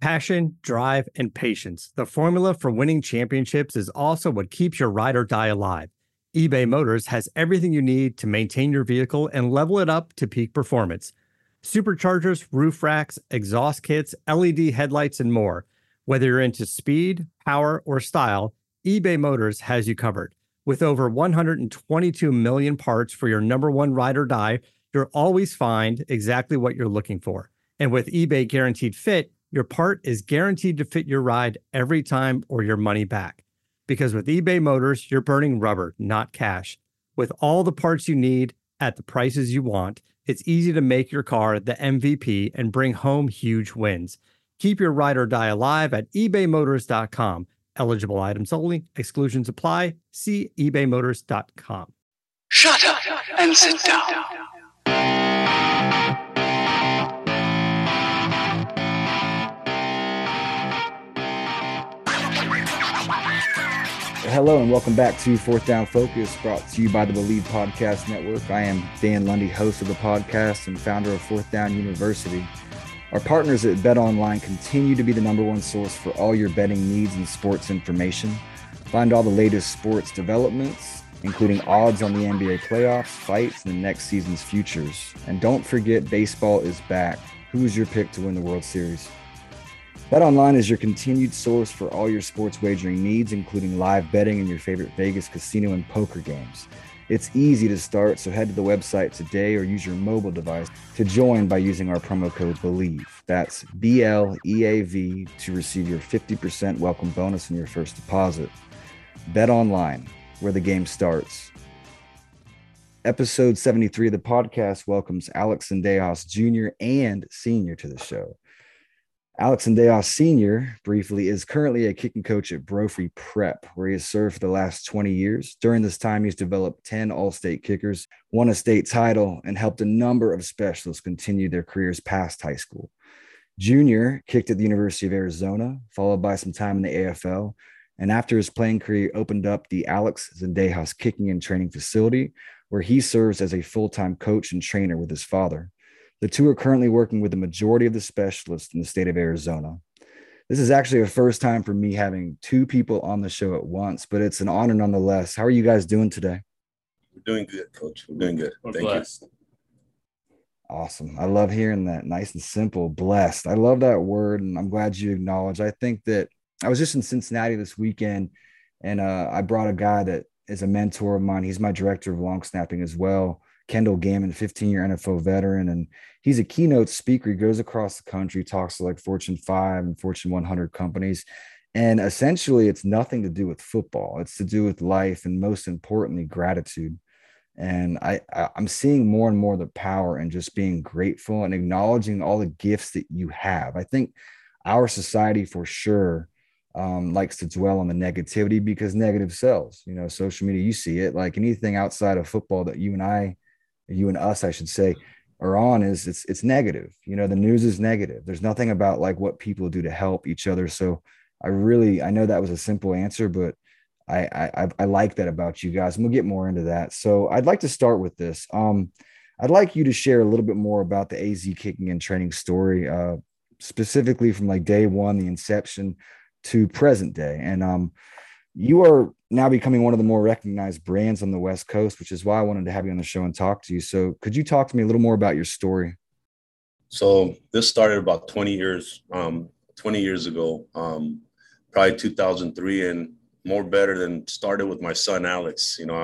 Passion, drive, and patience. The formula for winning championships is also what keeps your ride or die alive. eBay Motors has everything you need to maintain your vehicle and level it up to peak performance. Superchargers, roof racks, exhaust kits, LED headlights, and more. Whether you're into speed, power, or style, eBay Motors has you covered. With over 122 million parts for your number one ride or die, you'll always find exactly what you're looking for. And with eBay Guaranteed Fit, your part is guaranteed to fit your ride every time or your money back. Because with eBay Motors, you're burning rubber, not cash. With all the parts you need at the prices you want, it's easy to make your car the MVP and bring home huge wins. Keep your ride or die alive at ebaymotors.com. Eligible items only. Exclusions apply. See ebaymotors.com. Shut up and sit down. Hello and welcome back to Fourth Down Focus, brought to you by the Believe Podcast Network. I am Dan Lundy, host of the podcast and founder of Fourth Down University. Our partners at BetOnline continue to be the number one source for all your betting needs and sports information. Find all the latest sports developments, including odds on the NBA playoffs, fights, and the next season's futures. And don't forget, baseball is back. Who is your pick to win the World Series? BetOnline is your continued source for all your sports wagering needs, including live betting and your favorite Vegas casino and poker games. It's easy to start, so head to the website today or use your mobile device to join by using our promo code BELIEVE. That's BLEAV to receive your 50% welcome bonus on your first deposit. BetOnline, where the game starts. Episode 73 of the podcast welcomes Alex Zendejas Jr. and Sr. to the show. Alex Zendejas Sr. briefly is currently a kicking coach at Brophy Prep, where he has served for the last 20 years. During this time, he's developed 10 All-State kickers, won a state title, and helped a number of specialists continue their careers past high school. Junior kicked at the University of Arizona, followed by some time in the AFL, and after his playing career, opened up the Alex Zendejas Kicking and Training Facility, where he serves as a full-time coach and trainer with his father. The two are currently working with the majority of the specialists in the state of Arizona. This is actually a first time for me having two people on the show at once, but it's an honor nonetheless. How are you guys doing today? We're doing good, Coach. We're doing good. Thank you. Awesome. I love hearing that. Nice and simple. Blessed. I love that word, and I'm glad you acknowledge. I think that I was just in Cincinnati this weekend, and I brought a guy that is a mentor of mine. He's my director of long snapping as well. Kendall Gammon, 15-year NFL veteran, and he's a keynote speaker. He goes across the country, talks to like Fortune 5 and Fortune 100 companies, and essentially it's nothing to do with football. It's to do with life and, most importantly, gratitude. And I'm seeing more and more the power in just being grateful and acknowledging all the gifts that you have. I think our society for sure likes to dwell on the negativity because negative sells. You know, social media, you see it. Like anything outside of football that you and us, I should say, are on is it's negative. You know, the news is negative. There's nothing about like what people do to help each other. So I know that was a simple answer, but I like that about you guys, and we'll get more into that. So I'd like to start with this. I'd like you to share a little bit more about the AZ Kicking and Training story, specifically from like day one, the inception, to present day. And you are now becoming one of the more recognized brands on the West Coast, which is why I wanted to have you on the show and talk to you. So could you talk to me a little more about your story? So this started about 20 years ago, probably 2003, and more better than started with my son, Alex. You know,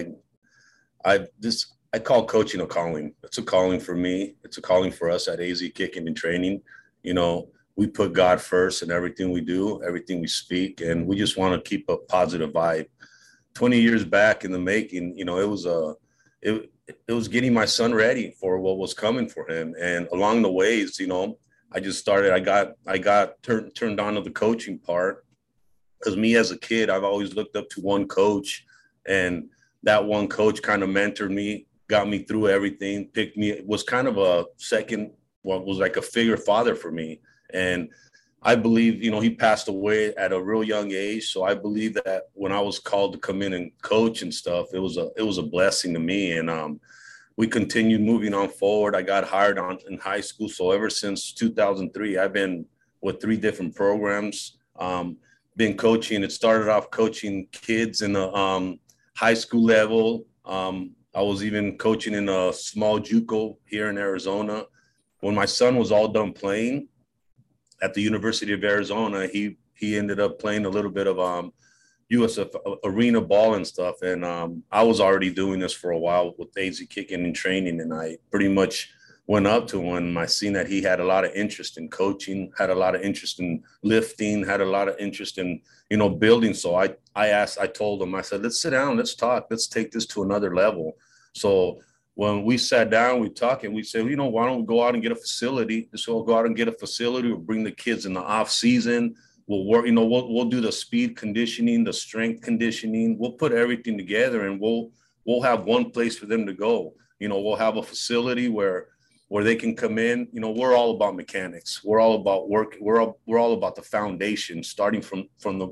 I call coaching a calling. It's a calling for me. It's a calling for us at AZ Kicking and Training. You know, we put God first in everything we do, everything we speak, and we just want to keep a positive vibe. 20 years back in the making, you know, it was getting my son ready for what was coming for him. And along the ways, you know, I got turned on to the coaching part, because me as a kid, I've always looked up to one coach, and that one coach kind of mentored me, got me through everything, picked me, was kind of a second, what was like a figure father for me. And I believe, you know, he passed away at a real young age. So I believe that when I was called to come in and coach and stuff, it was a blessing to me. And we continued moving on forward. I got hired in high school. So ever since 2003, I've been with 3 different programs. Been coaching. It started off coaching kids in the high school level. I was even coaching in a small JUCO here in Arizona. When my son was all done playing at the University of Arizona, he ended up playing a little bit of USF arena ball and stuff. And I was already doing this for a while with AZ Kicking and training. And I pretty much went up to him. I seen that he had a lot of interest in coaching, had a lot of interest in lifting, had a lot of interest in, building. So I told him, I said, let's sit down, let's talk, let's take this to another level. So when we sat down, we talked and we said, why don't we go out and get a facility? So we'll go out and get a facility. We'll bring the kids in the off season. We'll work, we'll do the speed conditioning, the strength conditioning. We'll put everything together and we'll have one place for them to go. We'll have a facility where they can come in. We're all about mechanics. We're all about work. We're all about the foundation, starting from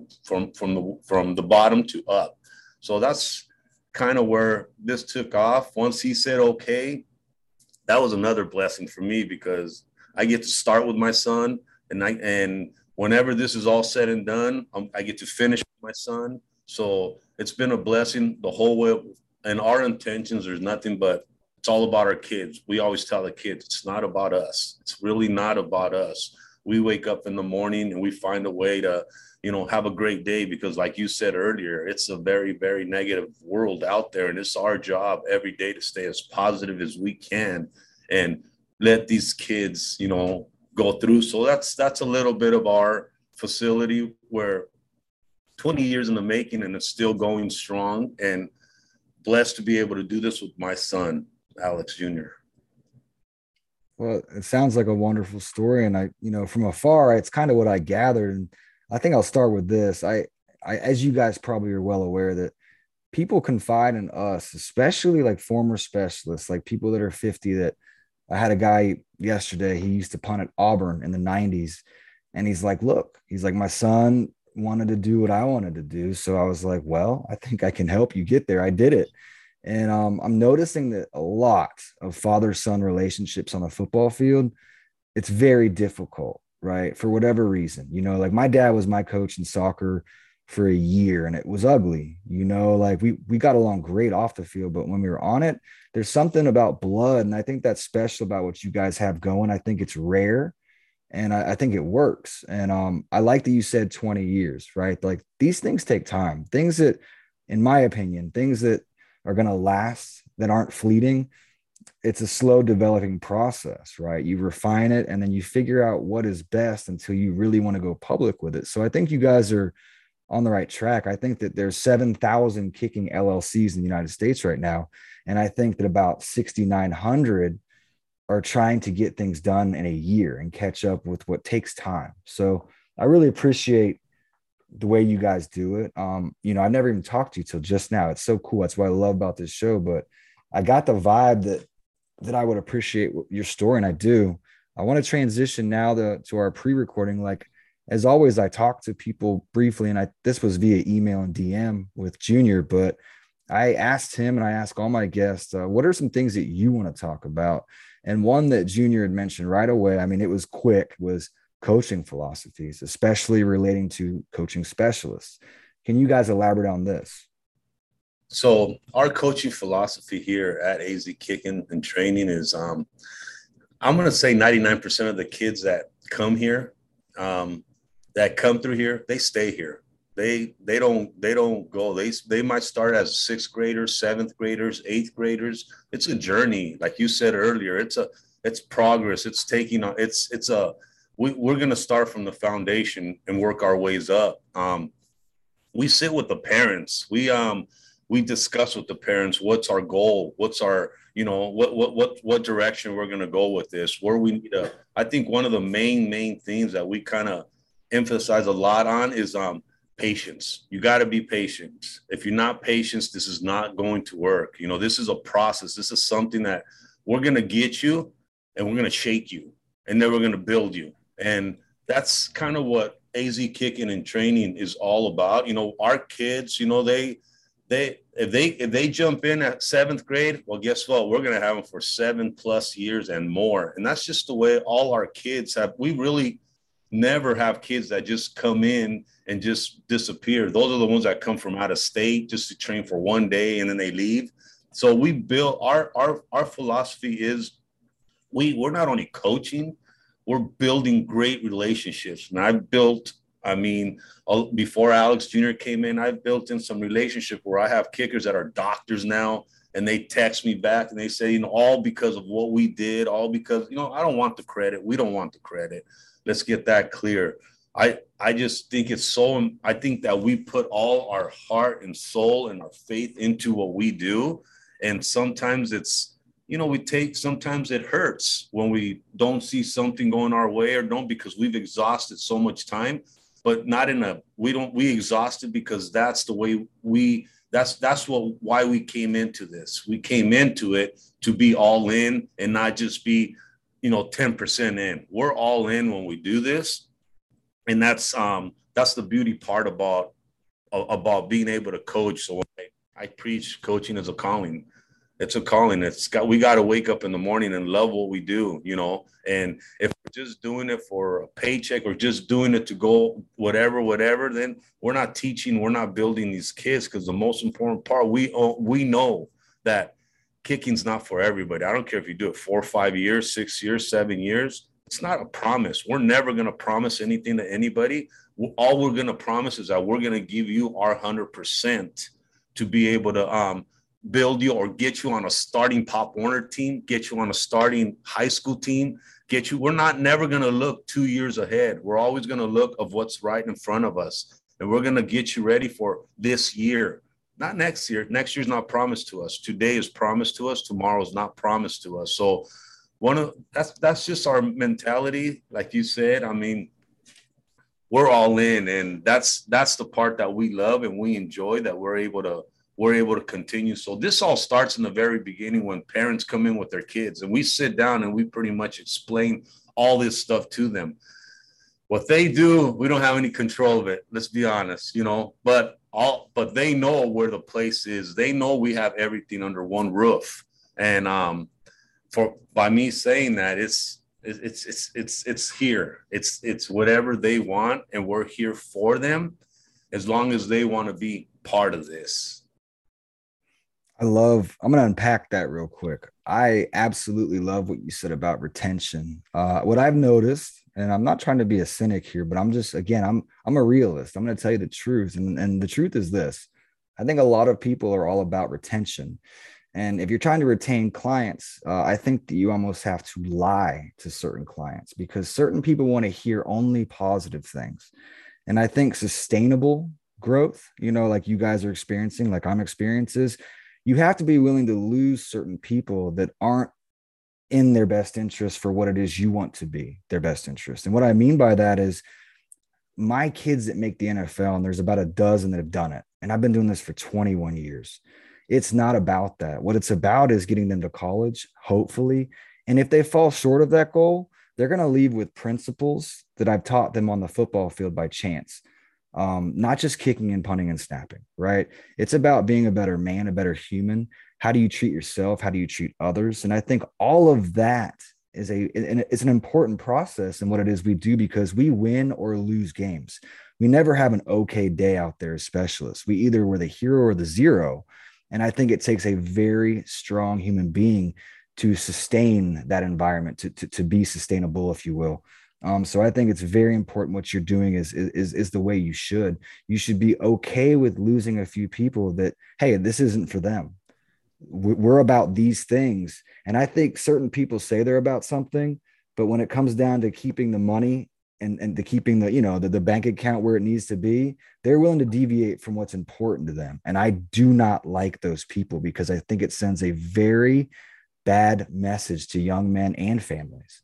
the bottom to up. So that's kind of where this took off. Once he said okay, that was another blessing for me, because I get to start with my son, and whenever this is all said and done, I get to finish with my son. So it's been a blessing the whole way. And our intentions, there's nothing but, it's all about our kids. We always tell the kids, it's not about us. It's really not about us. We wake up in the morning and we find a way to, have a great day, because like you said earlier, it's a very, very negative world out there. And it's our job every day to stay as positive as we can and let these kids, go through. So that's a little bit of our facility, where 20 years in the making, and it's still going strong, and blessed to be able to do this with my son, Alex Jr. Well, it sounds like a wonderful story. And from afar, it's kind of what I gathered. And I think I'll start with this. I, as you guys probably are well aware, that people confide in us, especially like former specialists, like people that are 50. That I had a guy yesterday, he used to punt at Auburn in the 90s. And he's like, my son wanted to do what I wanted to do. So I was like, well, I think I can help you get there. I did it. And I'm noticing that a lot of father-son relationships on the football field, it's very difficult, right? For whatever reason, like my dad was my coach in soccer for a year, and it was ugly, like we got along great off the field, but when we were on it, there's something about blood. And I think that's special about what you guys have going. I think it's rare, and I think it works. And I like that you said 20 years, right? Like these things take time, things that, in my opinion, things that are going to last, that aren't fleeting. It's a slow developing process, right? You refine it, and then you figure out what is best until you really want to go public with it. So I think you guys are on the right track. I think that there's 7,000 kicking LLCs in the United States right now. And I think that about 6,900 are trying to get things done in a year and catch up with what takes time. So I really appreciate the way you guys do it. I never even talked to you till just now. It's so cool. That's what I love about this show. But I got the vibe that I would appreciate your story, and I do. I want to transition now to our pre-recording. Like, as always, I talk to people briefly, and this was via email and DM with Junior, but I asked him, and I ask all my guests, what are some things that you want to talk about? And one that Junior had mentioned right away, I mean, it was quick, was coaching philosophies, especially relating to coaching specialists. Can you guys elaborate on this? So our coaching philosophy here at AZ Kicking and Training is, I'm going to say 99% of the kids that come here, that come through here, they stay here. They don't go. They might start as 6th graders, 7th graders, 8th graders. It's a journey. Like you said earlier, it's progress. It's taking, we're going to start from the foundation and work our ways up. We sit with the parents. We discuss with the parents, what's our goal? What's our, what direction we're going to go with this, where we need to. I think one of the main things that we kind of emphasize a lot on is patience. You got to be patient. If you're not patient, this is not going to work. This is a process. This is something that we're going to get you, and we're going to shake you, and then we're going to build you. And that's kind of what AZ Kicking and Training is all about. Our kids, if they jump in at 7th grade, well, guess what? We're going to have them for 7+ years and more. And that's just the way all our kids have. We really never have kids that just come in and just disappear. Those are the ones that come from out of state just to train for one day and then they leave. So we build our philosophy is we're not only coaching, we're building great relationships. And I've built, I mean, before Alex Jr. came in, I've built in some relationship where I have kickers that are doctors now, and they text me back and they say, you know, all because of what we did, all because, you know, I don't want the credit. We don't want the credit. Let's get that clear. I just think it's so, I think that we put all our heart and soul and our faith into what we do. And sometimes it's, you know, sometimes it hurts when we don't see something going our way or don't, because we've exhausted so much time, but not in a, we exhausted because that's the way why we came into this. We came into it to be all in and not just be, you know, 10% in. We're all in when we do this. And that's the beauty part about being able to coach. So I preach coaching as a calling. It's a calling. We got to wake up in the morning and love what we do, you know. And if we're just doing it for a paycheck or just doing it to go whatever, then we're not teaching, we're not building these kids. Because the most important part, we know that kicking's not for everybody. I don't care if you do it 4 or 5 years, 6 years, 7 years. It's not a promise. We're never going to promise anything to anybody. All we're going to promise is that we're going to give you our 100% to be able to build you or get you on a starting Pop Warner team, get you on a starting high school team, we're never going to look 2 years ahead. We're always going to look of what's right in front of us. And we're going to get you ready for this year, not next year. Next year's not promised to us. Today is promised to us. Tomorrow is not promised to us. So that's just our mentality. Like you said, I mean, we're all in, and that's the part that we love and we enjoy, that we're able to continue. So this all starts in the very beginning when parents come in with their kids and we sit down and we pretty much explain all this stuff to them. What they do, we don't have any control of it. Let's be honest, you know, but they know where the place is. They know we have everything under one roof. And by me saying that, it's here. It's whatever they want, and we're here for them as long as they want to be part of this. I'm going to unpack that real quick. I absolutely love what you said about retention. What I've noticed, and I'm not trying to be a cynic here, but I'm just, again, I'm a realist. I'm going to tell you the truth. And the truth is this: I think a lot of people are all about retention. And if you're trying to retain clients, I think that you almost have to lie to certain clients, because certain people want to hear only positive things. And I think sustainable growth, you know, like you guys are experiencing, like I'm experiencing, you have to be willing to lose certain people that aren't in their best interest for what it is you want to be their best interest. And what I mean by that is, my kids that make the NFL, and there's about a dozen that have done it, and I've been doing this for 21 years. It's not about that. What it's about is getting them to college, hopefully. And if they fall short of that goal, they're going to leave with principles that I've taught them on the football field by chance. Not just kicking and punting and snapping, right? It's about being a better man, a better human. How do you treat yourself? How do you treat others? And I think all of that is it's an important process in what it is we do, because we win or lose games. We never have an okay day out there as specialists. We either were the hero or the zero. And I think it takes a very strong human being to sustain that environment, to be sustainable, if you will. So I think it's very important. What you're doing is the way you should. You should be okay with losing a few people that, hey, this isn't for them. We're about these things. And I think certain people say they're about something, but when it comes down to keeping the money and to keeping the bank account where it needs to be, they're willing to deviate from what's important to them. And I do not like those people, because I think it sends a very bad message to young men and families.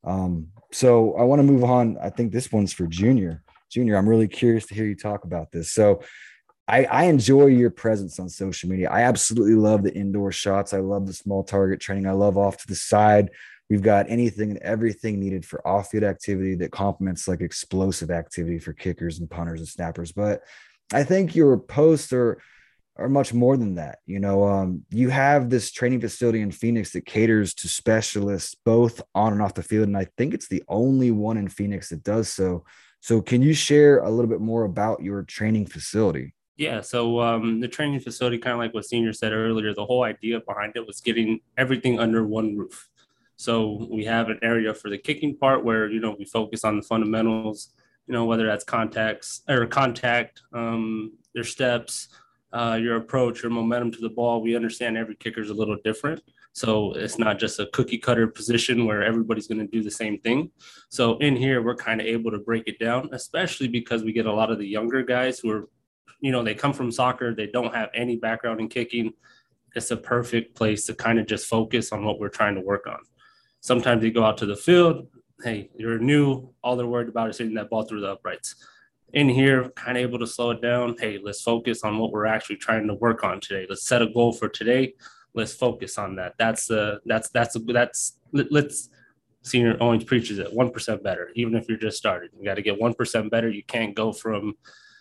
So I want to move on. I think this one's for Junior. Junior, I'm really curious to hear you talk about this. So I enjoy your presence on social media. I absolutely love the indoor shots. I love the small target training. I love off to the side. We've got anything and everything needed for off-field activity that complements like explosive activity for kickers and punters and snappers. But I think your posts are are much more than that. You have this training facility in Phoenix that caters to specialists both on and off the field. And I think it's the only one in Phoenix that does so. So can you share a little bit more about your training facility? Yeah, so the training facility, kind of like what Senior said earlier, the whole idea behind it was getting everything under one roof. So we have an area for the kicking part where, we focus on the fundamentals, whether that's contact, your steps, your approach, your momentum to the ball. We understand every kicker is a little different. So it's not just a cookie cutter position where everybody's going to do the same thing. So in here, we're kind of able to break it down, especially because we get a lot of the younger guys who are, they come from soccer. They don't have any background in kicking. It's a perfect place to kind of just focus on what we're trying to work on. Sometimes you go out to the field. Hey, you're new. All they're worried about is hitting that ball through the uprights. In here, kind of able to slow it down. Hey, let's focus on what we're actually trying to work on today. Let's set a goal for today. Let's focus on that. Let's Senior always preaches it 1% better. Even if you're just started, you got to get 1% better. You can't go from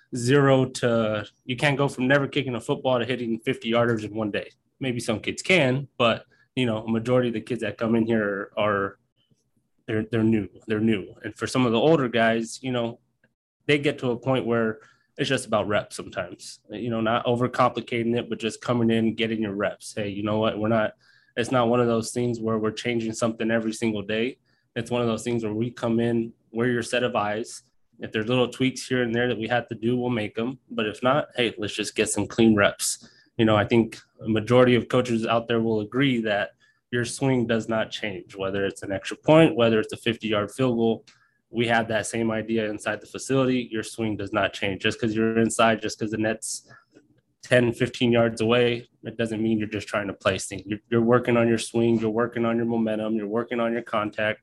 never kicking a football to hitting 50 yarders in one day. Maybe some kids can, but a majority of the kids that come in here they're new. And for some of the older guys, they get to a point where it's just about reps sometimes, not overcomplicating it, but just coming in, getting your reps. Hey, you know what? It's not one of those things where we're changing something every single day. It's one of those things where we come in, we're your set of eyes. If there's little tweaks here and there that we have to do, we'll make them. But if not, hey, let's just get some clean reps. I think a majority of coaches out there will agree that your swing does not change, whether it's an extra point, whether it's a 50-yard field goal. We have that same idea inside the facility. Your swing does not change. Just because you're inside, just because the net's 10, 15 yards away, it doesn't mean you're just trying to place things. You're working on your swing. You're working on your momentum. You're working on your contact.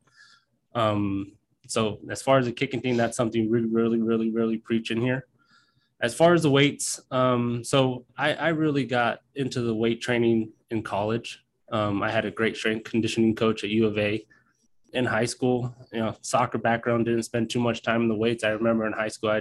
So as far as the kicking thing, that's something we really, really, really preach in here. As far as the weights, so I really got into the weight training in college. I had a great strength conditioning coach at U of A. In high school, soccer background, didn't spend too much time in the weights. I remember in high school,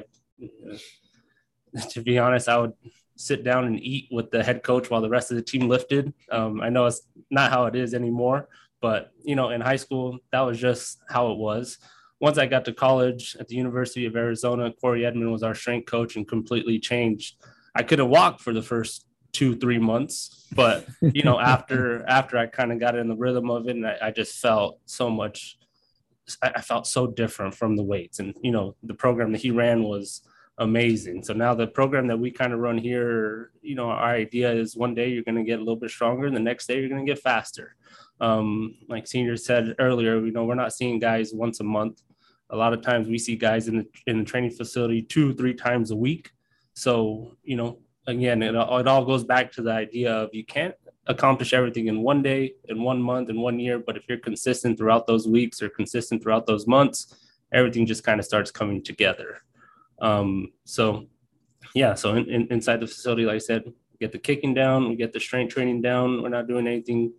to be honest, I would sit down and eat with the head coach while the rest of the team lifted. I know it's not how it is anymore, but, in high school, that was just how it was. Once I got to college at the University of Arizona, Corey Edmond was our strength coach and completely changed. I couldn't walk for the first 2-3 months, but after I kind of got in the rhythm of it, and I just felt so much. I felt so different from the weights, and the program that he ran was amazing. So now the program that we kind of run here, our idea is one day you're going to get a little bit stronger, and the next day you're going to get faster. Like Senior said earlier, we're not seeing guys once a month. A lot of times we see guys in the training facility 2-3 times a week. So again, it all goes back to the idea of you can't accomplish everything in one day, in 1 month, in 1 year. But if you're consistent throughout those weeks or consistent throughout those months, everything just kind of starts coming together. So inside the facility, like I said, we get the kicking down, we get the strength training down. We're not doing anything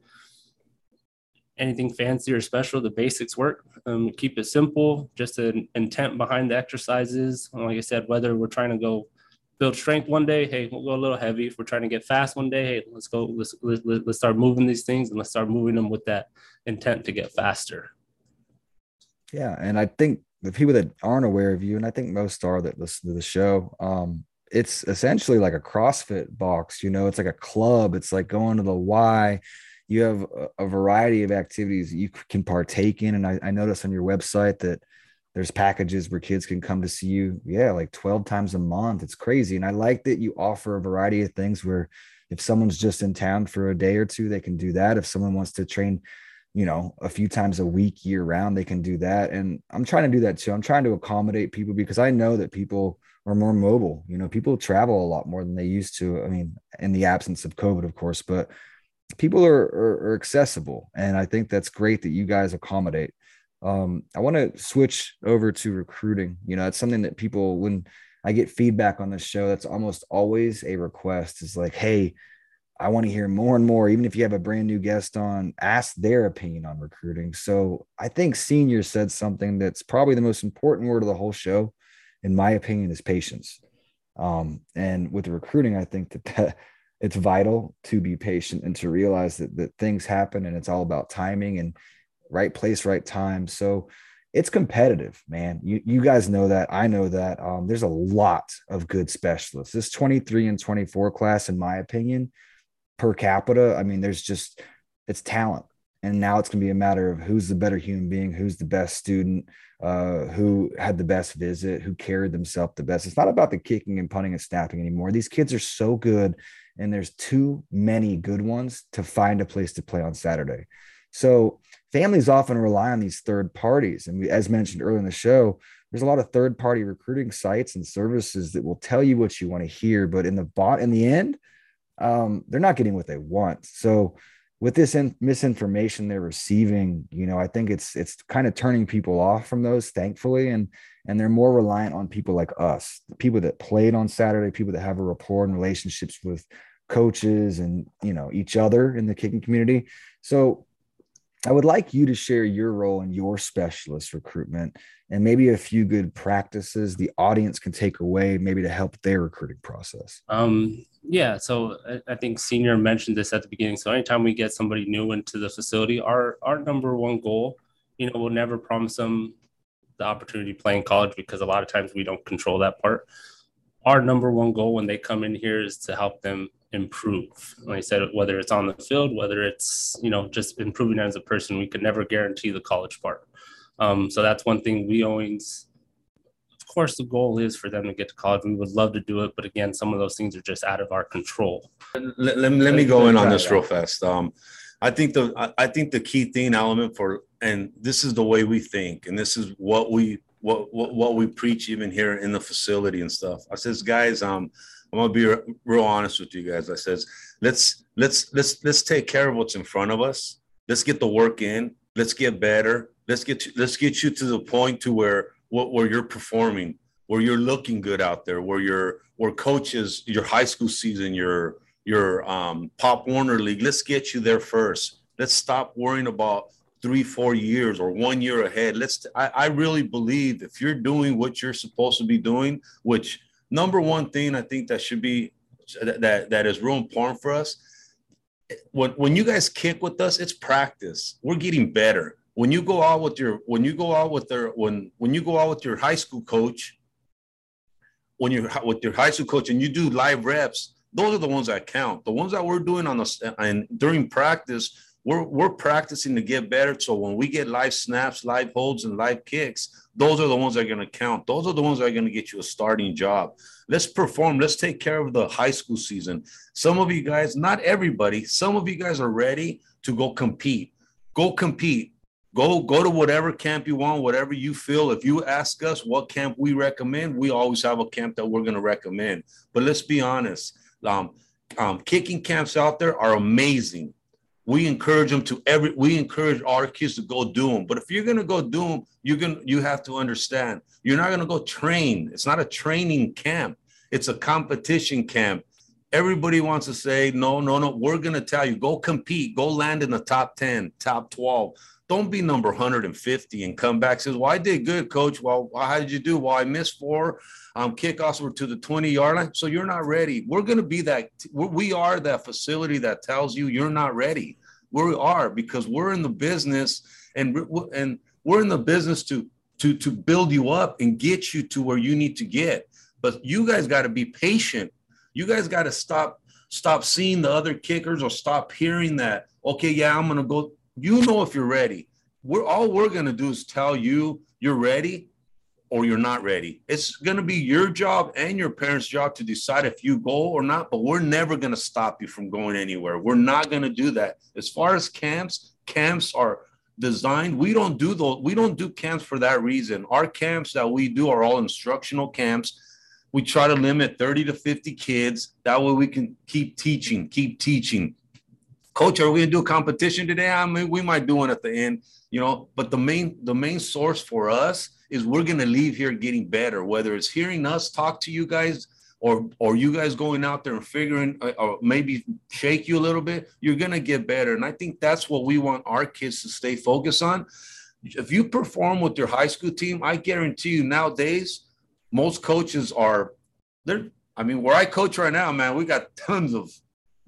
fancy or special. The basics work. Keep it simple, just an intent behind the exercises. Like I said, whether we're trying to go build strength one day, hey, we'll go a little heavy. If we're trying to get fast one day, hey, let's start moving these things, and let's start moving them with that intent to get faster. Yeah, and I think the people that aren't aware of you, and I think most are that listen to the show, it's essentially like a CrossFit box. It's like a club. It's like going to the Y. You have a variety of activities you can partake in, and I noticed on your website that there's packages where kids can come to see you. Yeah, like 12 times a month. It's crazy. And I like that you offer a variety of things where if someone's just in town for a day or two, they can do that. If someone wants to train, a few times a week, year round, they can do that. And I'm trying to do that too. I'm trying to accommodate people because I know that people are more mobile. People travel a lot more than they used to. I mean, in the absence of COVID, of course, but people are accessible. And I think that's great that you guys accommodate. I want to switch over to recruiting. It's something that people, when I get feedback on this show, that's almost always a request. Is like, hey, I want to hear more and more. Even if you have a brand new guest on, ask their opinion on recruiting. So I think Senior said something that's probably the most important word of the whole show, in my opinion, is patience. And with the recruiting, I think that it's vital to be patient and to realize that things happen and it's all about timing and right place, right time. So it's competitive, man. You guys know that. I know that. There's a lot of good specialists. This 23 and 24 class, in my opinion, per capita, I mean, it's talent. And now it's going to be a matter of who's the better human being, who's the best student, who had the best visit, who carried themselves the best. It's not about the kicking and punting and snapping anymore. These kids are so good, and there's too many good ones to find a place to play on Saturday. So families often rely on these third parties. And as mentioned earlier in the show, there's a lot of third party recruiting sites and services that will tell you what you want to hear, but in the end, they're not getting what they want. So with this misinformation they're receiving, I think it's kind of turning people off from those, thankfully. And they're more reliant on people like us, the people that played on Saturday, people that have a rapport and relationships with coaches and, each other in the kicking community. So I would like you to share your role in your specialist recruitment and maybe a few good practices the audience can take away maybe to help their recruiting process. Yeah, so I think Senior mentioned this at the beginning. So anytime we get somebody new into the facility, our number one goal, we'll never promise them the opportunity to play in college because a lot of times we don't control that part. Our number one goal when they come in here is to help them improve. Like I said, whether it's on the field, whether it's, just improving as a person, we could never guarantee the college part. So that's one thing we always, of course, the goal is for them to get to college. We would love to do it. But again, some of those things are just out of our control. Let me go in on this real fast. I think the key thing element and this is the way we think, and this is what we preach even here in the facility and stuff. I says, guys, I'm gonna be real honest with you guys. I says, let's take care of what's in front of us. Let's get the work in. Let's get better. Let's get you to the point to where you're performing, where you're looking good out there, where coaches, your high school season, your Pop Warner League. Let's get you there first. Let's stop worrying about 3-4 years or 1 year ahead. I really believe if you're doing what you're supposed to be doing, which number one thing I think that should be that is real important for us. When you guys kick with us, it's practice. We're getting better. When you go out with your high school coach, when you're with your high school coach and you do live reps, those are the ones that count. The ones that we're doing and during practice, we're practicing to get better. So when we get live snaps, live holds, and live kicks, those are the ones that are going to count. Those are the ones that are going to get you a starting job. Let's perform. Let's take care of the high school season. Some of you guys, not everybody, some of you guys are ready to go compete. Go compete. Go to whatever camp you want, whatever you feel. If you ask us what camp we recommend, we always have a camp that we're going to recommend. But let's be honest. Kicking camps out there are amazing. We encourage we encourage our kids to go do them. But if you're going to go do them, you have to understand, you're not going to go train. It's not a training camp. It's a competition camp. Everybody wants to say, no. We're going to tell you, go compete, go land in the top 10, top 12. Don't be number 150 and come back and says, well, I did good, coach. Well, how did you do? Well, I missed 4 kickoffs were to the 20-yard line. So you're not ready. We're going to be we are that facility that tells you you're not ready. We are, because we're in the business and we're in the business to build you up and get you to where you need to get. But you guys got to be patient. You guys got to stop seeing the other kickers or stop hearing that, okay, yeah, I'm going to go. If you're ready. All we're going to do is tell you you're ready or you're not ready. It's going to be your job and your parents' job to decide if you go or not, but we're never going to stop you from going anywhere. We're not going to do that. As far as camps are designed. We don't do camps for that reason. Our camps that we do are all instructional camps. We try to limit 30 to 50 kids. That way we can keep teaching. Coach, are we going to do a competition today? I mean, we might do one at the end, but the main source for us is we're going to leave here getting better, whether it's hearing us talk to you guys or you guys going out there and figuring or maybe shake you a little bit, you're going to get better. And I think that's what we want our kids to stay focused on. If you perform with your high school team, I guarantee you nowadays, most coaches are there. I mean, where I coach right now, man, we got tons of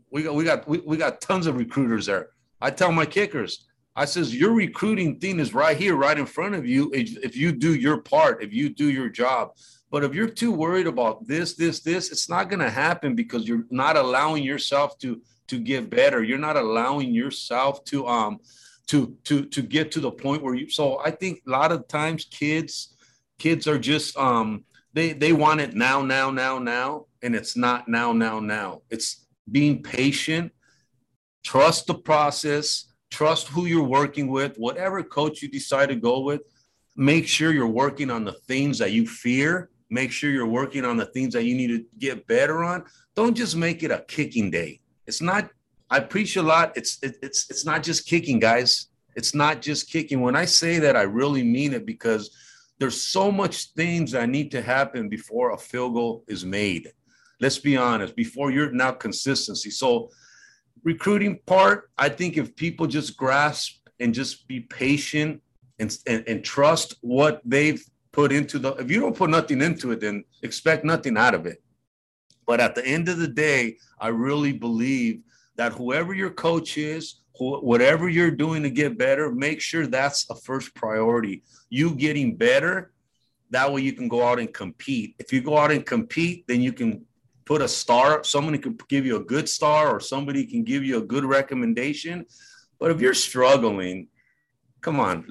We got tons of recruiters there. I tell my kickers, I says, your recruiting thing is right here, right in front of you. If you do your part, if you do your job. But if you're too worried about this, it's not going to happen because you're not allowing yourself to get better. You're not allowing yourself to get to the point where you. So I think a lot of times kids are just they want it now, and it's not now. It's being patient, trust the process, trust who you're working with, whatever coach you decide to go with. Make sure you're working on the things that you fear. Make sure you're working on the things that you need to get better on. Don't just make it a kicking day. It's not. I preach a lot. It's not just kicking, guys. It's not just kicking. When I say that, I really mean it because there's so much things that need to happen before a field goal is made. Let's be honest. Before you're now consistency. So recruiting part, I think if people just grasp and just be patient and trust what they've put into if you don't put nothing into it, then expect nothing out of it. But at the end of the day, I really believe that whoever your coach is, whatever you're doing to get better, make sure that's a first priority. You getting better, that way you can go out and compete. If you go out and compete, then you can put a star. Somebody can give you a good star or somebody can give you a good recommendation. But if you're struggling, come on,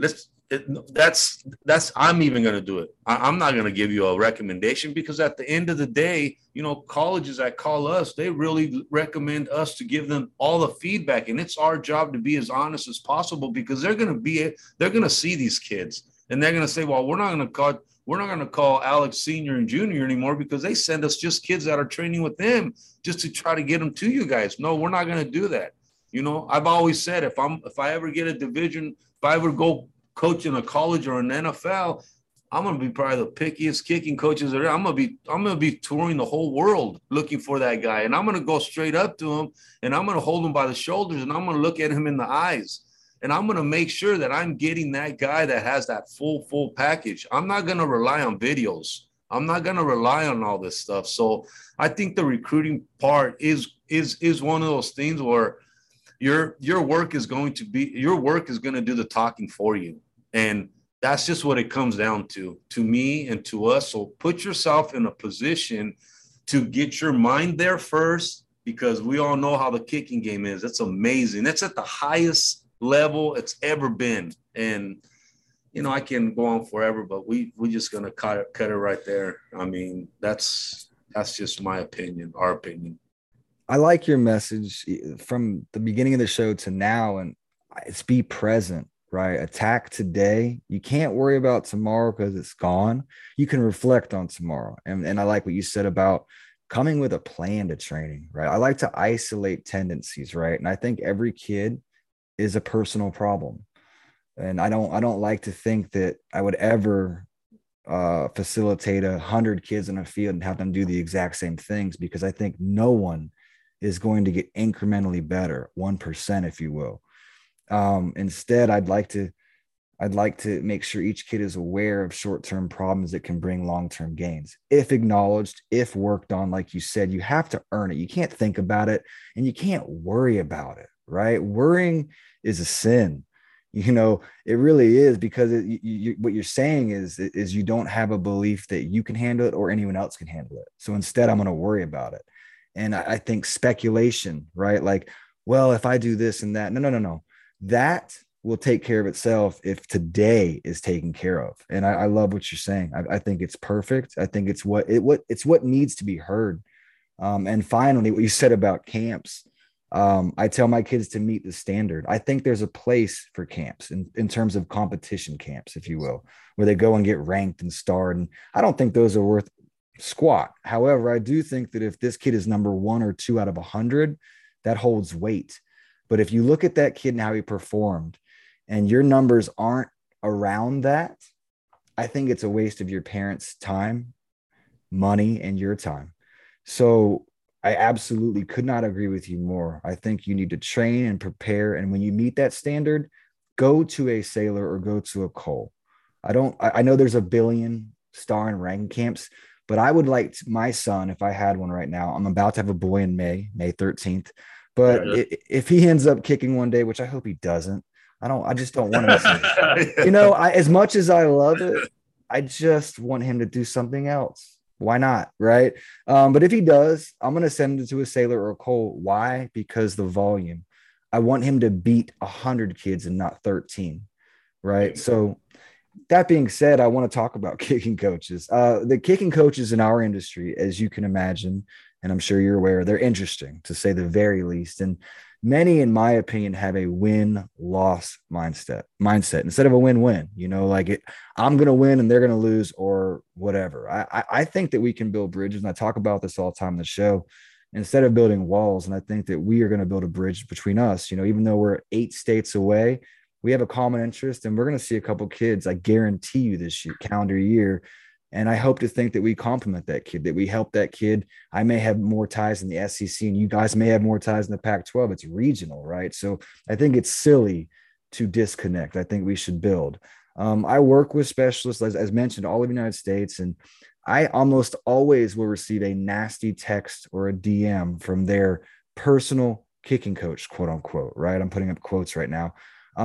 I'm even going to do it. I'm not going to give you a recommendation because at the end of the day, colleges that call us, they really recommend us to give them all the feedback. And it's our job to be as honest as possible because they're going to see these kids and they're going to say, well, we're not going to call Alex Senior and Junior anymore because they send us just kids that are training with them just to try to get them to you guys. No, we're not going to do that. I've always said, if I ever get a division, if I ever go coach in a college or an NFL, I'm going to be probably the pickiest kicking coaches there. I'm going to be touring the whole world looking for that guy. And I'm going to go straight up to him and I'm going to hold him by the shoulders and I'm going to look at him in the eyes. And I'm going to make sure that I'm getting that guy that has that full package. I'm not going to rely on videos. I'm not going to rely on all this stuff. So I think the recruiting part is one of those things where your work is going to do the talking for you. And that's just what it comes down to me and to us. So put yourself in a position to get your mind there first, because we all know how the kicking game is. It's amazing. It's at the highest level it's ever been. And, I can go on forever, but we're just going to cut it right there. I mean, that's just my opinion, our opinion. I like your message from the beginning of the show to now, and it's be present, right? Attack today. You can't worry about tomorrow because it's gone. You can reflect on tomorrow. And I like what you said about coming with a plan to training, right? I like to isolate tendencies, right? And I think every kid is a personal problem. And I don't like to think that I would ever facilitate 100 kids in a field and have them do the exact same things, because I think no one is going to get incrementally better, 1%, if you will. Instead, I'd like to make sure each kid is aware of short-term problems that can bring long-term gains. If acknowledged, if worked on, like you said, you have to earn it. You can't think about it and you can't worry about it, right? Worrying is a sin. It really is, because what you're saying is you don't have a belief that you can handle it or anyone else can handle it. So instead, I'm going to worry about it. And I think speculation, right? Like, well, if I do this and that, no. That will take care of itself if today is taken care of. And I love what you're saying. I think it's perfect. I think it's what needs to be heard. And finally, what you said about camps, I tell my kids to meet the standard. I think there's a place for camps in terms of competition camps, if you will, where they go and get ranked and starred. And I don't think those are worth squat. However, I do think that if this kid is number 1 or 2 out of 100, that holds weight. But if you look at that kid and how he performed and your numbers aren't around that, I think it's a waste of your parents' time, money, and your time. So I absolutely could not agree with you more. I think you need to train and prepare. And when you meet that standard, go to a Sailor or go to a Cole. I know there's a billion star and ranking camps, but I would like my son, if I had one right now, I'm about to have a boy in May 13th. But if he ends up kicking one day, which I hope he doesn't, I just don't want him to. As much as I love it, I just want him to do something else. Why not? Right. But if he does, I'm going to send it to a Sailor or a Cole. Why? Because the volume. I want him to beat 100 kids and not 13. Right. So that being said, I want to talk about kicking coaches. The kicking coaches in our industry, as you can imagine, and I'm sure you're aware, they're interesting to say the very least. And many, in my opinion, have a win-loss mindset instead of a win-win. I'm going to win and they're going to lose or whatever. I think that we can build bridges, and I talk about this all the time on the show, instead of building walls. And I think that we are going to build a bridge between us. Even though we're 8 states away, we have a common interest, and we're going to see a couple kids, I guarantee you, this calendar year. And I hope to think that we complement that kid, that we help that kid. I may have more ties in the SEC and you guys may have more ties in the Pac-12. It's regional, right? So I think it's silly to disconnect. I think we should build. I work with specialists, as mentioned, all over the United States, and I almost always will receive a nasty text or a DM from their personal kicking coach, quote unquote, right? I'm putting up quotes right now.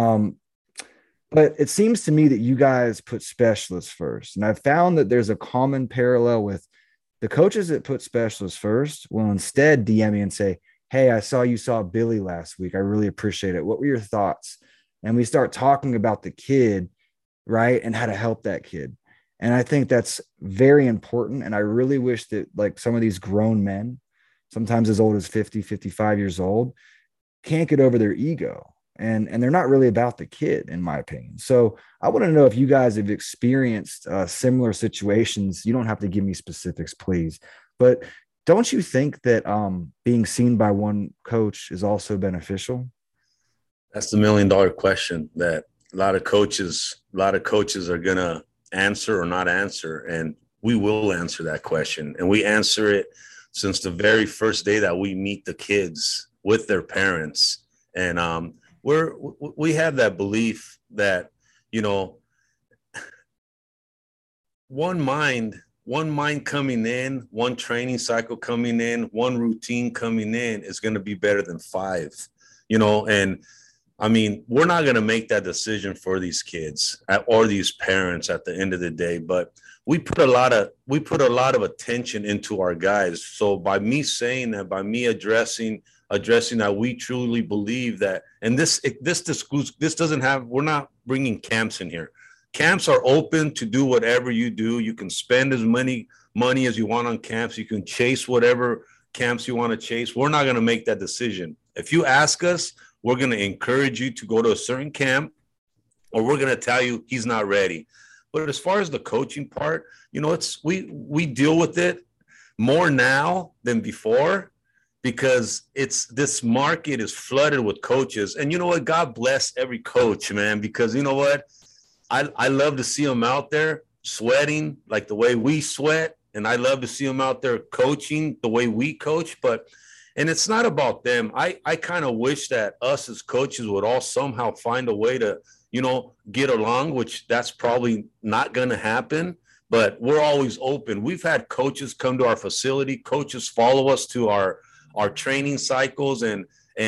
But it seems to me that you guys put specialists first. And I've found that there's a common parallel with the coaches that put specialists first will instead DM me and say, hey, I saw you saw Billy last week. I really appreciate it. What were your thoughts? And we start talking about the kid, right? And how to help that kid. And I think that's very important. And I really wish that like some of these grown men, sometimes as old as 50, 55 years old, can't get over their ego. And they're not really about the kid, in my opinion. So I want to know if you guys have experienced similar situations. You don't have to give me specifics, please. But don't you think that being seen by one coach is also beneficial? That's the $1 million question that a lot of coaches are going to answer or not answer. And we will answer that question. And we answer it since the very first day that we meet the kids with their parents. And we have that belief that, one mind coming in, one training cycle coming in, one routine coming in is going to be better than 5, and I mean, we're not going to make that decision for these kids or these parents at the end of the day, but we put a lot of attention into our guys. So by me saying that, by me addressing that, we truly believe that, and this doesn't have, we're not bringing camps in here. Camps are open to do whatever you do. You can spend as many money as you want on camps. You can chase whatever camps you want to chase. We're not going to make that decision. If you ask us, we're going to encourage you to go to a certain camp, or we're going to tell you he's not ready. But as far as the coaching part, we deal with it more now than before, because this market is flooded with coaches. And you know what? God bless every coach, man, because you know what? I love to see them out there sweating like the way we sweat. And I love to see them out there coaching the way we coach. And it's not about them. I kind of wish that us as coaches would all somehow find a way to, get along, which that's probably not going to happen. But we're always open. We've had coaches come to our facility. Coaches follow us to our training cycles and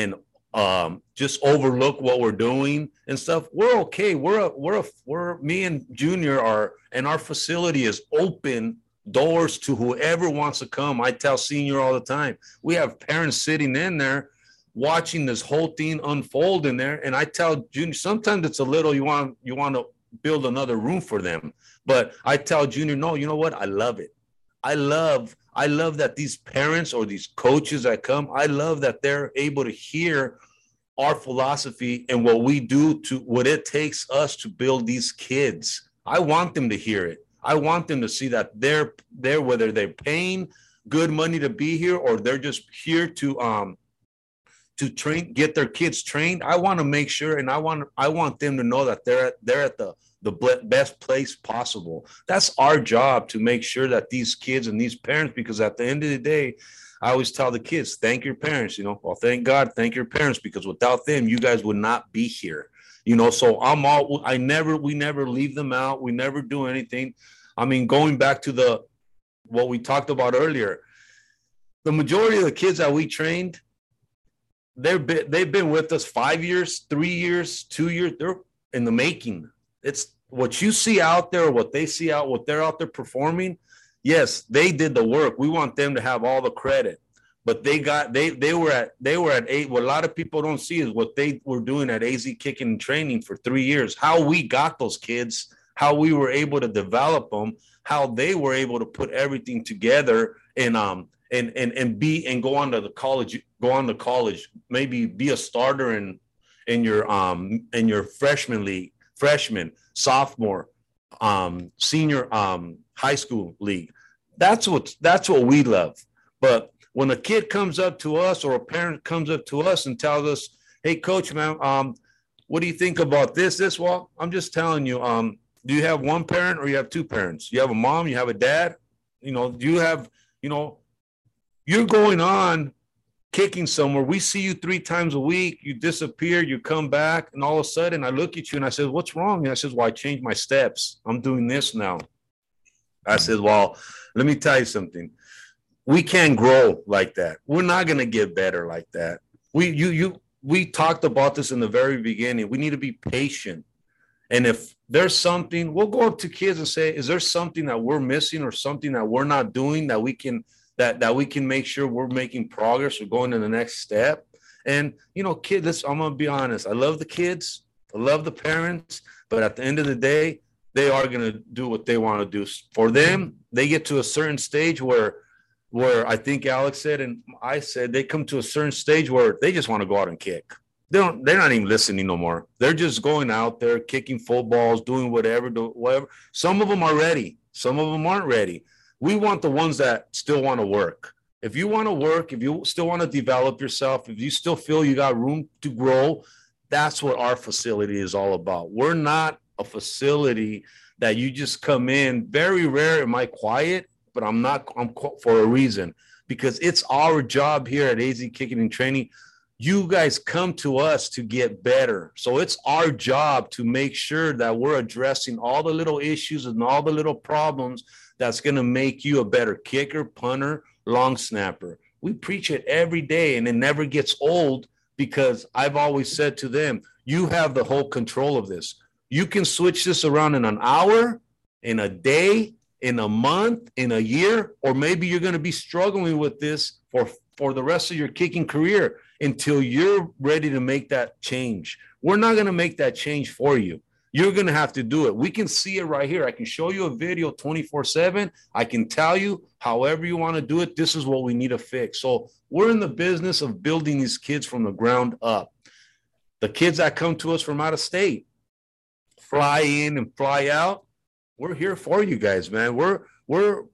just overlook what we're doing and stuff. We're okay. We're me and Junior and our facility is open doors to whoever wants to come. I tell Senior all the time, we have parents sitting in there watching this whole thing unfold in there. And I tell Junior, sometimes it's a little, you want to build another room for them. But I tell Junior, no, you know what? I love it. I love that these parents or these coaches that come, I love that they're able to hear our philosophy and what we do, to what it takes us to build these kids. I want them to hear it. I want them to see that they're whether they're paying good money to be here or they're just here to train, get their kids trained. I want to make sure, and I want them to know that they're at the best place possible. That's our job, to make sure that these kids and these parents, because at the end of the day, I always tell the kids, thank your parents, well, thank God, thank your parents, because without them, you guys would not be here, so we never leave them out. We never do anything. I mean, going back to what we talked about earlier, the majority of the kids that we trained, they've been with us 5 years, 3 years, 2 years. They're in the making. It's what you see out there, what they see out, what they're out there performing. Yes, they did the work. We want them to have all the credit. But they were at eight. What a lot of people don't see is what they were doing at AZ Kicking and Training for 3 years. How we got those kids, how we were able to develop them, how they were able to put everything together and go on to college, maybe be a starter in your freshman league, sophomore, senior high school league. That's what we love. But when a kid comes up to us or a parent comes up to us and tells us, "Hey, coach, man, what do you think about this?" Well, I'm just telling you, do you have one parent or you have two parents? You have a mom, you have a dad, do you have, you're going on kicking somewhere. We see you 3 times a week. You disappear, you come back, and all of a sudden I look at you and I said, "What's wrong?" And I said, "Well, I changed my steps. I'm doing this now." I said, "Well, let me tell you something. We can't grow like that. We're not going to get better like that. We talked about this in the very beginning. We need to be patient. And if there's something, we'll go up to kids and say, is there something that we're missing or something that we're not doing that we can make sure we're making progress or going to the next step?" And, kids, I'm going to be honest. I love the kids. I love the parents. But at the end of the day, they are going to do what they want to do. For them, they get to a certain stage where I think Alex said and I said, they come to a certain stage where they just want to go out and kick. They're not even listening no more. They're just going out there, kicking footballs, doing whatever. Some of them are ready. Some of them aren't ready. We want the ones that still want to work. If you want to work, if you still want to develop yourself, if you still feel you got room to grow, that's what our facility is all about. We're not a facility that you just come in. Very rare am I quiet, but I'm for a reason, because it's our job here at AZ Kicking and Training. You guys come to us to get better. So it's our job to make sure that we're addressing all the little issues and all the little problems that's going to make you a better kicker, punter, long snapper. We preach it every day, and it never gets old, because I've always said to them, you have the whole control of this. You can switch this around in an hour, in a day, in a month, in a year, or maybe you're going to be struggling with this for the rest of your kicking career until you're ready to make that change. We're not going to make that change for you. You're going to have to do it. We can see it right here. I can show you a video 24/7. I can tell you however you want to do it. This is what we need to fix. So we're in the business of building these kids from the ground up. The kids that come to us from out of state, fly in and fly out, we're here for you guys, man. We're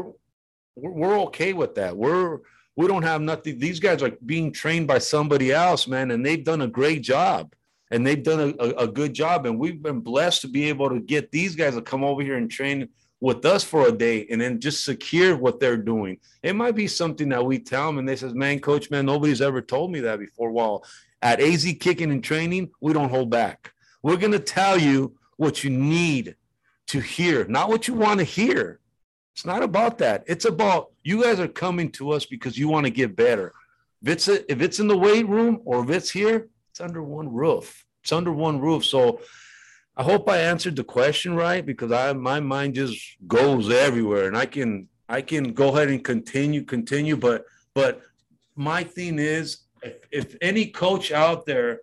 okay with that. We don't have nothing. These guys are being trained by somebody else, man, and they've done a great job, and they've done a good job. And we've been blessed to be able to get these guys to come over here and train with us for a day and then just secure what they're doing. It might be something that we tell them and they says, "Man, coach, man, nobody's ever told me that before." Well, at AZ Kicking and Training, we don't hold back. We're going to tell you what you need to hear, not what you want to hear. It's not about that. It's about you guys are coming to us because you want to get better. If it's in the weight room or if it's here, it's under one roof. It's under one roof. So I hope I answered the question right, because my mind just goes everywhere, and I can go ahead and continue. But my thing is, if any coach out there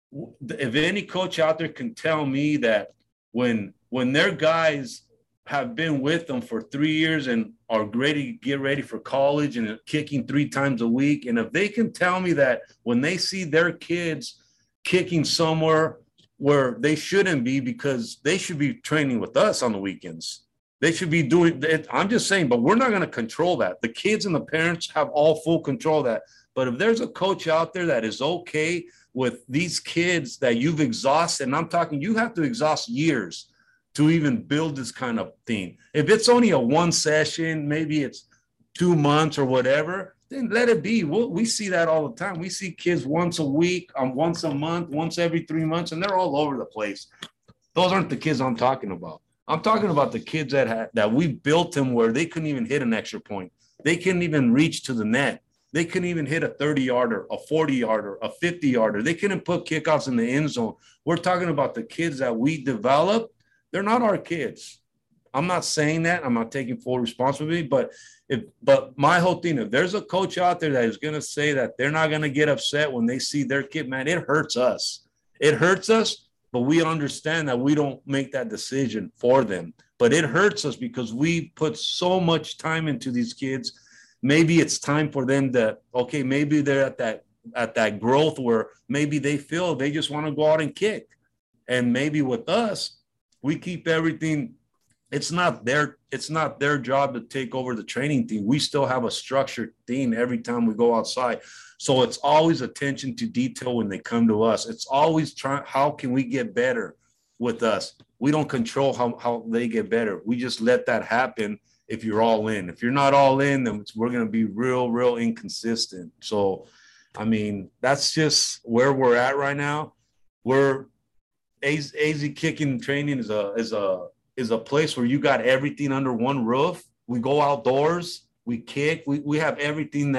can tell me that when their guys have been with them for 3 years and are ready to get ready for college and kicking 3 times a week, and if they can tell me that when they see their kids kicking somewhere where they shouldn't be, because they should be training with us on the weekends, they should be doing it. I'm just saying, but we're not going to control that. The kids and the parents have all full control of that. But if there's a coach out there that is okay with these kids that you've exhausted, and I'm talking, you have to exhaust years to even build this kind of thing. If it's only a one session, maybe it's 2 months or whatever, then let it be. We see that all the time. We see kids once a week, once a month, once every 3 months, and they're all over the place. Those aren't the kids I'm talking about. I'm talking about the kids that we built them where they couldn't even hit an extra point. They couldn't even reach to the net. They couldn't even hit a 30-yarder, a 40-yarder, a 50-yarder. They couldn't put kickoffs in the end zone. We're talking about the kids that we develop. They're not our kids. I'm not saying that. I'm not taking full responsibility, but my whole thing, if there's a coach out there that is going to say that they're not going to get upset when they see their kid, man, it hurts us. It hurts us, but we understand that we don't make that decision for them. But it hurts us because we put so much time into these kids. Maybe it's time for them to, okay, maybe they're at that growth where maybe they feel they just want to go out and kick. And maybe with us, we keep everything. It's not their job to take over the training team. We still have a structured thing every time we go outside. So it's always attention to detail when they come to us. It's always how can we get better with us? We don't control how they get better. We just let that happen if you're all in. If you're not all in, then we're going to be real inconsistent. So, I mean, that's just where we're at right now. We're AZ Kicking Training is a place where you got everything under one roof. We go outdoors, we kick, we have everything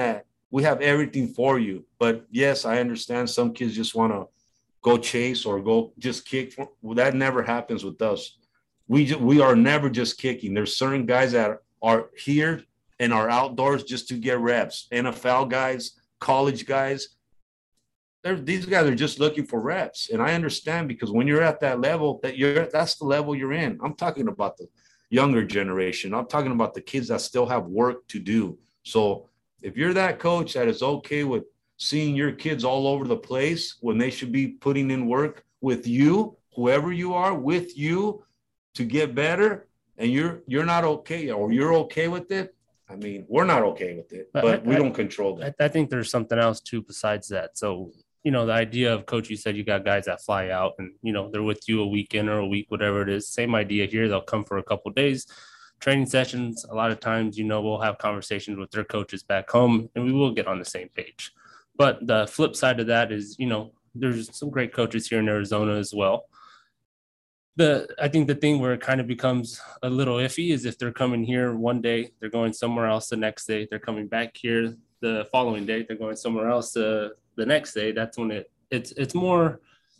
for you. But yes, I understand some kids just want to go chase or go just kick. That never happens with us. We are never just kicking. There's certain guys that are here and are outdoors just to get reps. NFL guys, college guys, these guys are just looking for reps. And I understand, because when you're at that level, that's the level you're in. I'm talking about the younger generation. I'm talking about the kids that still have work to do. So if you're that coach that is okay with seeing your kids all over the place when they should be putting in work with you, whoever you are, with you to get better, and you're not okay, or you're okay with it, I mean, we're not okay with it, but we don't control that. I think there's something else too besides that. So, you know, the idea of, coach, you said you got guys that fly out and, you know, they're with you a weekend or a week, whatever it is. Same idea here. They'll come for a couple of days, training sessions. A lot of times, you know, we'll have conversations with their coaches back home and we will get on the same page. But the flip side of that is, you know, there's some great coaches here in Arizona as well. I think the thing where it kind of becomes a little iffy is if they're coming here one day, they're going somewhere else the next day, they're coming back here the following day, they're going somewhere else the next day. That's when it's more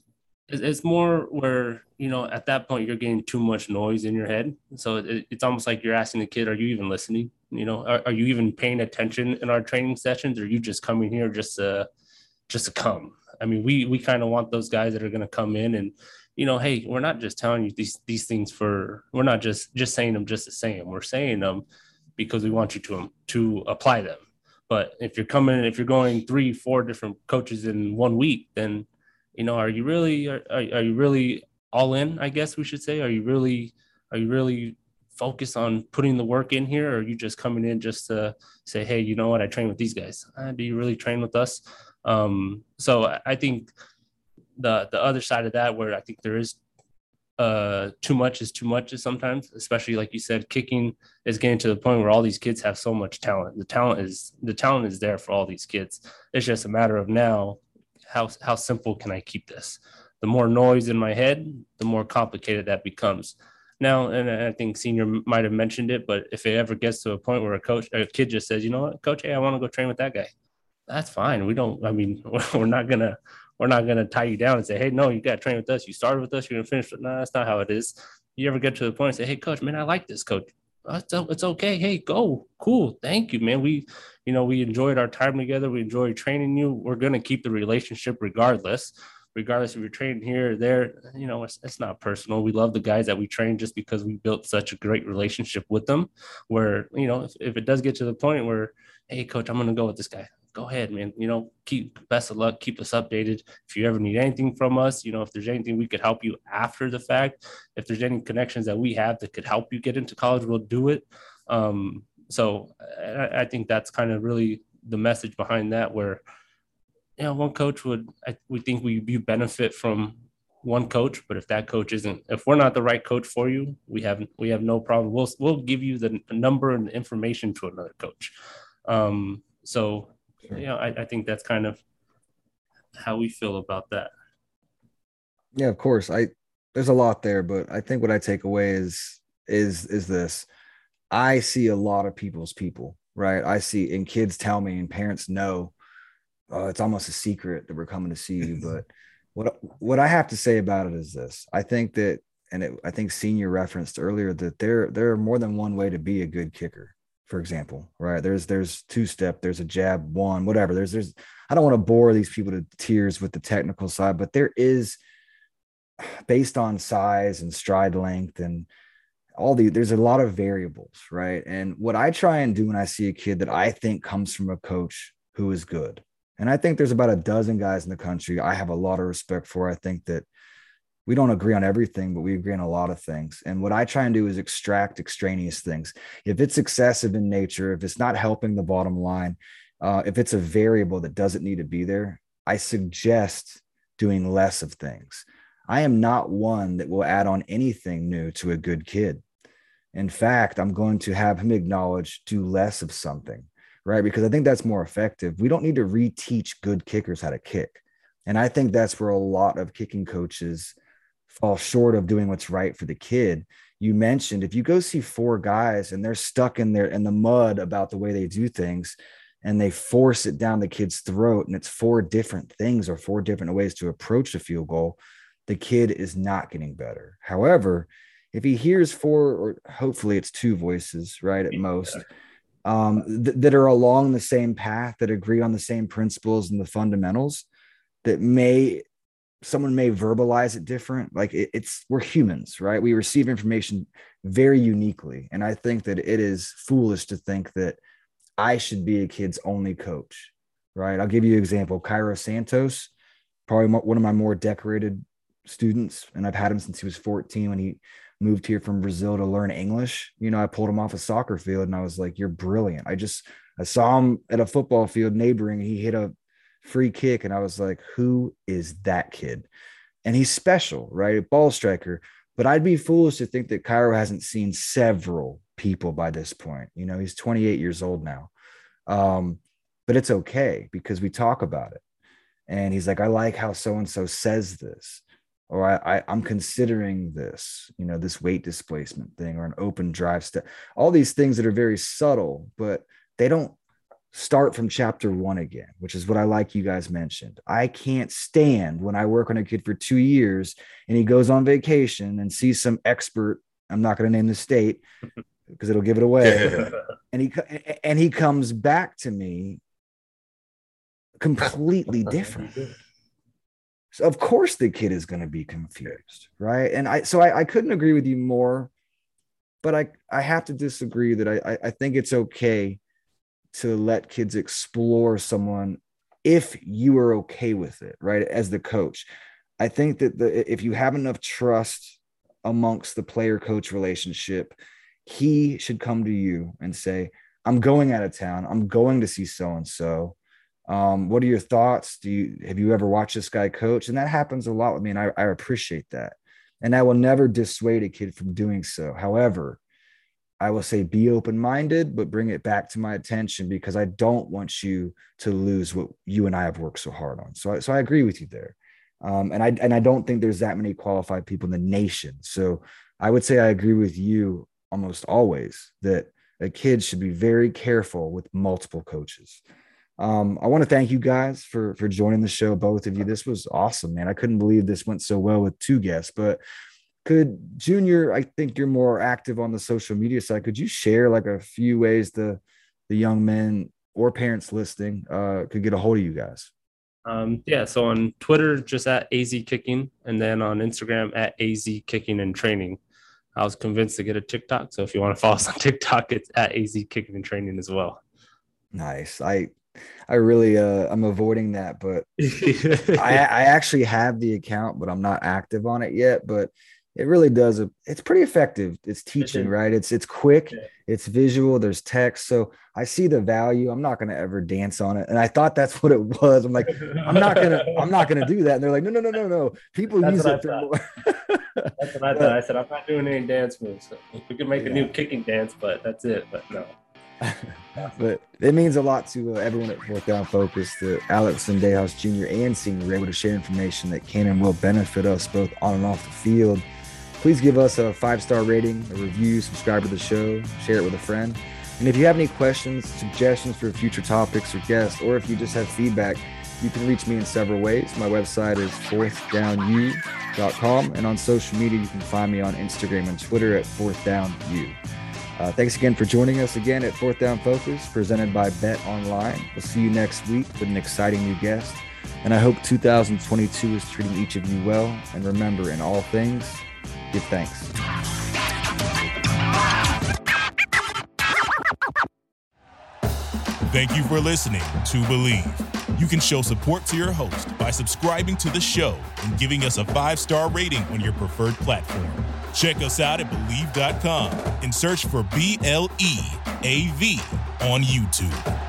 where, you know, at that point you're getting too much noise in your head. So it's almost like you're asking the kid, are you even listening? You know, are you even paying attention in our training sessions? Or are you just coming here just to come? I mean, we kind of want those guys that are going to come in and, you know, hey, we're not just telling you these things we're not just saying them just to say them. We're saying them because we want you to apply them. But if you're going 3-4 different coaches in 1 week, then, you know, are you really all in? I guess we should say, are you really focused on putting the work in here? Or are you just coming in just to say, hey, you know what, I train with these guys. Do you really train with us? So I think the other side of that, where I think there is too much is too much sometimes, especially like you said, kicking is getting to the point where all these kids have so much talent. The talent is there for all these kids. It's just a matter of now, how simple can I keep this? The more noise in my head, the more complicated that becomes. Now, and I think Senior might have mentioned it, but if it ever gets to a point where a kid just says, you know what, coach, hey, I want to go train with that guy. That's fine. We're not gonna tie you down and say, hey, no, you got to train with us. You started with us, you're gonna finish. No, that's not how it is. You ever get to the point and say, hey, coach, man, I like this, coach. It's okay. Hey, go. Cool. Thank you, man. We enjoyed our time together. We enjoyed training you. We're gonna keep the relationship regardless if you're training here or there. You know, it's not personal. We love the guys that we train just because we built such a great relationship with them, where, you know, if it does get to the point where, hey, coach, I'm gonna go with this guy, go ahead, man. You know, best of luck. Keep us updated. If you ever need anything from us, you know, if there's anything we could help you after the fact, if there's any connections that we have that could help you get into college, we'll do it. So I think that's kind of really the message behind that, where, you know, one coach we think we benefit from one coach, but if that coach if we're not the right coach for you, we have no problem. We'll give you the number and information to another coach. So, you know, I think that's kind of how we feel about that. Yeah, of course. There's a lot there, but I think what I take away is this. I see a lot of people's people. right? I see, and kids tell me, and parents know, it's almost a secret that we're coming to see you. But what I have to say about it is this: I think that, I think Senior referenced earlier that there are more than one way to be a good kicker. For example, right? There's two-step, there's a jab, one, whatever. There's. I don't want to bore these people to tears with the technical side, but there is, based on size and stride length and there's a lot of variables, right? And what I try and do when I see a kid that I think comes from a coach who is good, and I think there's about a dozen guys in the country I have a lot of respect for. I think that we don't agree on everything, but we agree on a lot of things. And what I try and do is extract extraneous things. If it's excessive in nature, if it's not helping the bottom line, if it's a variable that doesn't need to be there, I suggest doing less of things. I am not one that will add on anything new to a good kid. In fact, I'm going to have him acknowledge do less of something, right? Because I think that's more effective. We don't need to reteach good kickers how to kick. And I think that's where a lot of kicking coaches fall short of doing what's right for the kid. You mentioned, if you go see four guys and they're stuck in the mud about the way they do things, and they force it down the kid's throat, and it's four different things or four different ways to approach a field goal, the kid is not getting better. However, if he hears four, or hopefully it's two voices, right, at most, that are along the same path, that agree on the same principles and the fundamentals, that someone may verbalize it different. Like we're humans, right? We receive information very uniquely. And I think that it is foolish to think that I should be a kid's only coach, right? I'll give you an example. Cairo Santos, probably one of my more decorated students, and I've had him since he was 14 when he moved here from Brazil to learn English. I pulled him off a soccer field and I was like, you're brilliant. I saw him at a football field neighboring, and he hit a free kick, and I was like, who is that kid? And he's special, right? A ball striker. But I'd be foolish to think that Cairo hasn't seen several people by this point. He's 28 years old now. But it's okay because we talk about it. And he's like, I like how so-and-so says this, or I'm considering this, this weight displacement thing, or an open drive step, all these things that are very subtle, but they don't start from chapter 1 again, which is what I like you guys mentioned. I can't stand when I work on a kid for 2 years and he goes on vacation and sees some expert, I'm not going to name the state because it'll give it away, and he comes back to me completely different. So of course the kid is going to be confused, right? And I couldn't agree with you more, but I have to disagree that I think it's okay to let kids explore someone if you are okay with it, right? As the coach, I think that if you have enough trust amongst the player-coach relationship, he should come to you and say, I'm going out of town. I'm going to see so-and-so. What are your thoughts? Have you ever watched this guy coach? And that happens a lot with me, and I appreciate that. And I will never dissuade a kid from doing so. However, I will say be open-minded, but bring it back to my attention, because I don't want you to lose what you and I have worked so hard on. So I agree with you there. And I don't think there's that many qualified people in the nation. So I would say I agree with you almost always that a kid should be very careful with multiple coaches. I want to thank you guys for joining the show, both of you. This was awesome, man. I couldn't believe this went so well with two guests. But could Junior, I think you're more active on the social media side, could you share like a few ways the young men or parents listening could get a hold of you guys? So on Twitter, just at AZ Kicking, and then on Instagram at AZ Kicking and Training. I was convinced to get a TikTok, so if you want to follow us on TikTok, it's at AZ Kicking and Training as well. Nice. I really I'm avoiding that, but I actually have the account, but I'm not active on it yet. But it really does. It's pretty effective. It's teaching, right? It's quick. Yeah. It's visual. There's text. So I see the value. I'm not going to ever dance on it. And I thought that's what it was. I'm like, I'm not going to do that. And they're like, no. People use it for more. That's what I thought. I said, I'm not doing any dance moves. So we could make a new kicking dance, but that's it. But no. But it means a lot to everyone at Fourth Down Focus that Alex Sendejas Jr. and Senior were able to share information that can and will benefit us both on and off the field. Please give us a 5-star rating, a review, subscribe to the show, share it with a friend. And if you have any questions, suggestions for future topics or guests, or if you just have feedback, you can reach me in several ways. My website is fourthdownu.com, and on social media, you can find me on Instagram and Twitter at fourthdownu. Thanks again for joining us again at Fourth Down Focus, presented by Bet Online. We'll see you next week with an exciting new guest. And I hope 2022 is treating each of you well. And remember, in all things, give thanks. Thank you for listening to Believe. You can show support to your host by subscribing to the show and giving us a 5-star rating on your preferred platform. Check us out at Believe.com and search for BLEAV on YouTube.